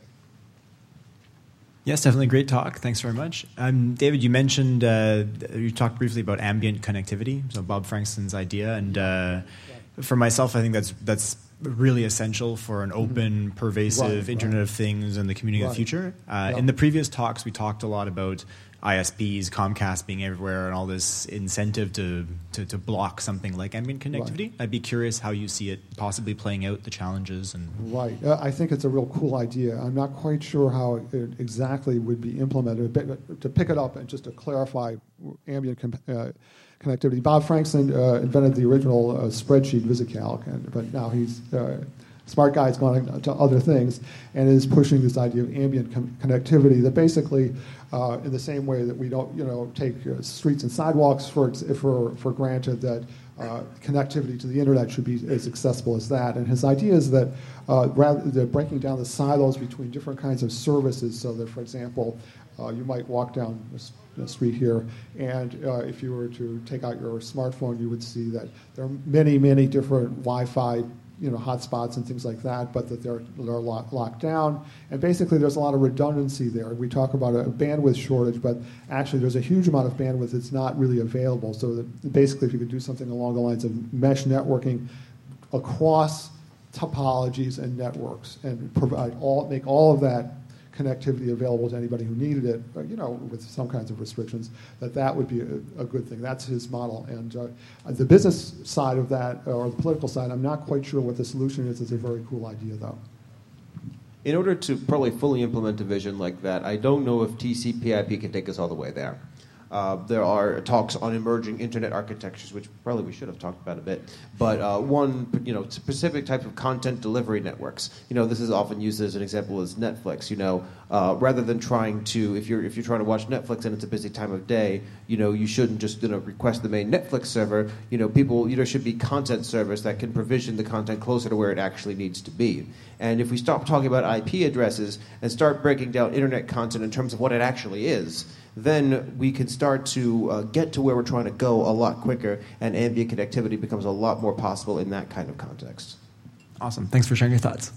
Yes, definitely great talk. Thanks very much. Um, David, you mentioned, uh, you talked briefly about ambient connectivity, so Bob Frankston's idea. And uh, for myself, I think that's that's really essential for an open, pervasive right, Internet right. of Things and the community right. of the future. Uh, yeah. In the previous talks, we talked a lot about I S Ps, Comcast being everywhere, and all this incentive to, to, to block something like ambient connectivity. Right. I'd be curious how you see it possibly playing out, the challenges. and Right. Uh, I think it's a real cool idea. I'm not quite sure how it exactly would be implemented. But to pick it up and just to clarify ambient com- uh, connectivity, Bob Frankston uh, invented the original uh, spreadsheet VisiCalc, and, but now he's... Uh, smart guy's gone to other things and is pushing this idea of ambient com- connectivity that basically, uh, in the same way that we don't, you know, take uh, streets and sidewalks for for for granted, that uh, connectivity to the internet should be as accessible as that. And his idea is that uh, rather than breaking down the silos between different kinds of services, so that, for example, uh, you might walk down the street here, and uh, if you were to take out your smartphone, you would see that there are many, many different Wi-Fi, you know, hotspots and things like that, but that they're they're lock, locked down. And basically, there's a lot of redundancy there. We talk about a bandwidth shortage, but actually, there's a huge amount of bandwidth that's not really available. So that basically, if you could do something along the lines of mesh networking across topologies and networks, and provide all make all of that connectivity available to anybody who needed it, you know, with some kinds of restrictions, that that would be a, a good thing. That's his model. And uh, the business side of that, or the political side, I'm not quite sure what the solution is. It's a very cool idea, though. In order to probably fully implement a vision like that, I don't know if T C P I P can take us all the way there. Uh, there are talks on emerging internet architectures, which probably we should have talked about a bit. But uh, one, you know, specific type of content delivery networks. You know, this is often used as an example as Netflix. You know, uh, rather than trying to, if you're if you're trying to watch Netflix and it's a busy time of day, you know, you shouldn't just you know request the main Netflix server. You know, people, you know, should be content servers that can provision the content closer to where it actually needs to be. And if we stop talking about I P addresses and start breaking down internet content in terms of what it actually is, then we can start to uh, get to where we're trying to go a lot quicker, and ambient connectivity becomes a lot more possible in that kind of context. Awesome. Thanks for sharing your thoughts.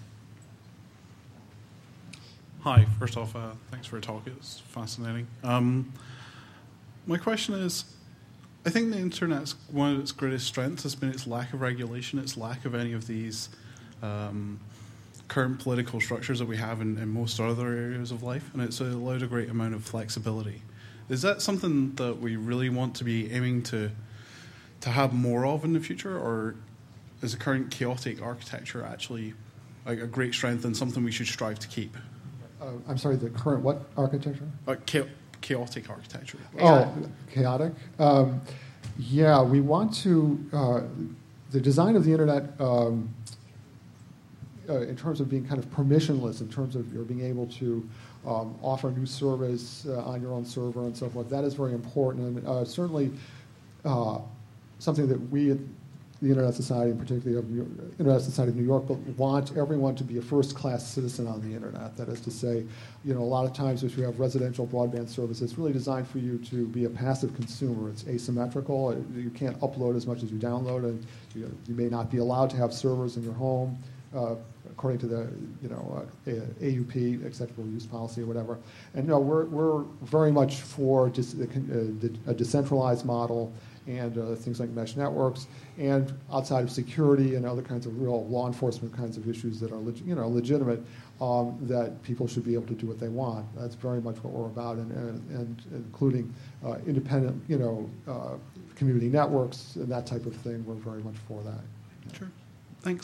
Hi. First off, uh, thanks for your talk. It was fascinating. Um, my question is, I think the Internet's one of its greatest strengths has been its lack of regulation, its lack of any of these um, current political structures that we have in, in most other areas of life, and it's allowed a great amount of flexibility. Is that something that we really want to be aiming to to have more of in the future, or is the current chaotic architecture actually like a great strength and something we should strive to keep? Uh, I'm sorry, the current what architecture? Uh, cha- chaotic architecture. Oh, chaotic? Um, yeah, we want to, uh, the design of the internet, um, Uh, in terms of being kind of permissionless, in terms of your being able to um, offer new service uh, on your own server and so forth, that is very important. And uh, certainly uh, something that we the Internet Society, and particularly of New, Internet Society of New York, want everyone to be a first-class citizen on the Internet. That is to say, you know, a lot of times if you have residential broadband service, it's really designed for you to be a passive consumer. It's asymmetrical. You can't upload as much as you download, and you, know, you may not be allowed to have servers in your home, uh, according to the, you know, uh, A U P, acceptable use policy or whatever. And no, we're we're very much for just a, a decentralized model, and uh, things like mesh networks, and outside of security and other kinds of real law enforcement kinds of issues that are leg- you know legitimate, um, that people should be able to do what they want. That's very much what we're about, and and, and including uh, independent you know uh, community networks and that type of thing. We're very much for that. Yeah. Sure. Thanks.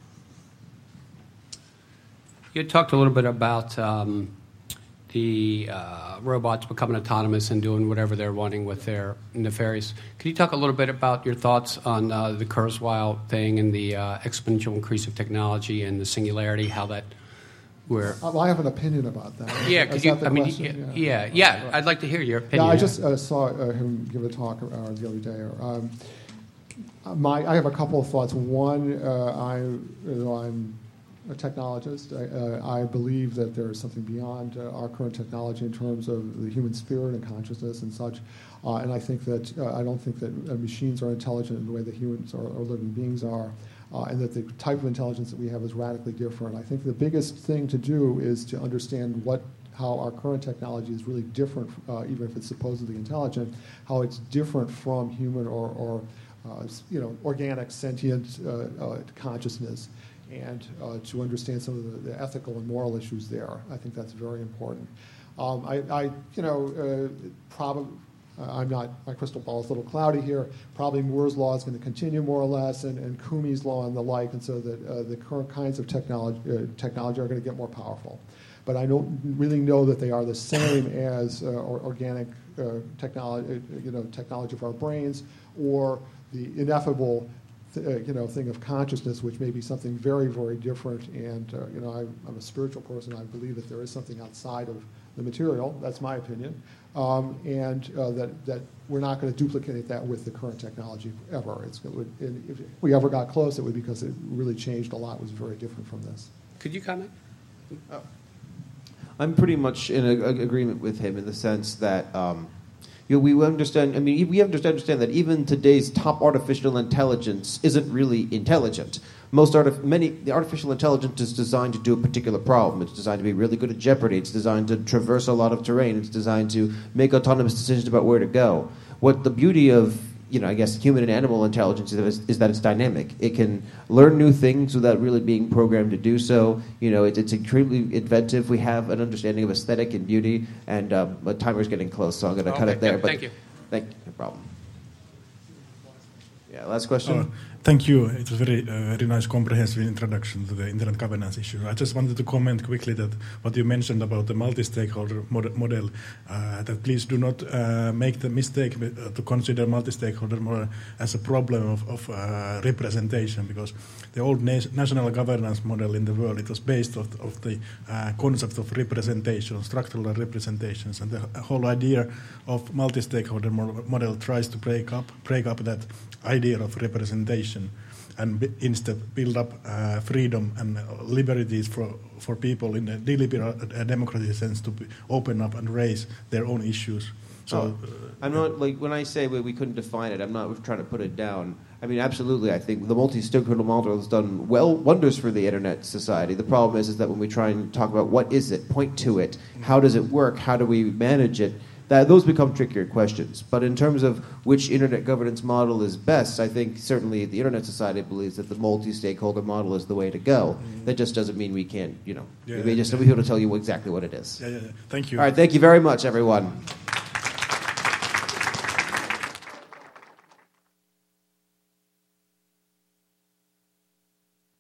You talked a little bit about um, the uh, robots becoming autonomous and doing whatever they're wanting with their nefarious. Could you talk a little bit about your thoughts on uh, the Kurzweil thing and the uh, exponential increase of technology and the singularity, how that where... Well, I have an opinion about that. Yeah, could you... I mean, question? yeah, yeah, yeah, yeah, I'd like to hear your opinion. Yeah, I just uh, saw uh, him give a talk uh, the other day. Um, my, I have a couple of thoughts. One, uh, I, you know, I'm a technologist. I, uh, I believe that there is something beyond uh, our current technology in terms of the human spirit and consciousness and such. Uh, and I think that uh, I don't think that uh, machines are intelligent in the way that humans or, or living beings are, uh, and that the type of intelligence that we have is radically different. I think the biggest thing to do is to understand what how our current technology is really different, uh, even if it's supposedly intelligent, how it's different from human or, or uh, you know organic sentient uh, uh, consciousness. And uh, to understand some of the, the ethical and moral issues there. I think that's very important. Um, I, I, you know, uh, probably, uh, I'm not, my crystal ball is a little cloudy here. Probably Moore's law is going to continue more or less, and, and Kumi's law and the like, and so that uh, the current kinds of technology, uh, technology are going to get more powerful. But I don't really know that they are the same as uh, or, organic uh, technology, you know, technology of our brains, or the ineffable Uh, you know, thing of consciousness, which may be something very, very different. And uh, you know, I, I'm a spiritual person. I believe that there is something outside of the material. That's my opinion, um, and uh, that that we're not going to duplicate that with the current technology ever. It's it would, if we ever got close, it would be because it really changed a lot. It was very different from this. Could you comment? Oh. I'm pretty much in a, a agreement with him in the sense that. Um, You know, we understand. I mean, we have to understand that even today's top artificial intelligence isn't really intelligent. Most artif- many the artificial intelligence is designed to do a particular problem. It's designed to be really good at Jeopardy. It's designed to traverse a lot of terrain. It's designed to make autonomous decisions about where to go. What the beauty of you know, I guess human and animal intelligence is, is that it's dynamic. It can learn new things without really being programmed to do so. You know, it, it's extremely inventive. We have an understanding of aesthetic and beauty, and um, my timer's getting close, so I'm going to okay, cut it there. Yeah, but thank you. Thank you. No problem. Yeah, last question. Uh, thank you. It was a very, uh, very nice, comprehensive introduction to the internet governance issue. I just wanted to comment quickly that what you mentioned about the multi-stakeholder mod- model, uh, that please do not uh, make the mistake to consider multi-stakeholder model as a problem of, of uh, representation, because the old na- national governance model in the world, it was based of, of the uh, concept of representation, structural representations, and the whole idea of multi-stakeholder mo- model tries to break up, break up that idea of representation and b- instead build up uh, freedom and uh, liberties for, for people in a deliberate uh, democratic sense to be, open up and raise their own issues. So oh, uh, I'm not, like, when I say we, we couldn't define it, I'm not trying to put it down. I mean, absolutely, I think the multi-stakeholder model has done well wonders for the internet society. The problem is, is that when we try and talk about what is it, point to it, how does it work, how do we manage it, that those become trickier questions. But in terms of which internet governance model is best, I think certainly the Internet Society believes that the multi-stakeholder model is the way to go. Mm-hmm. That just doesn't mean we can't, you know, yeah, we may just yeah. be able to tell you exactly what it is. Yeah, yeah, yeah. Thank you. All right, thank you very much, everyone.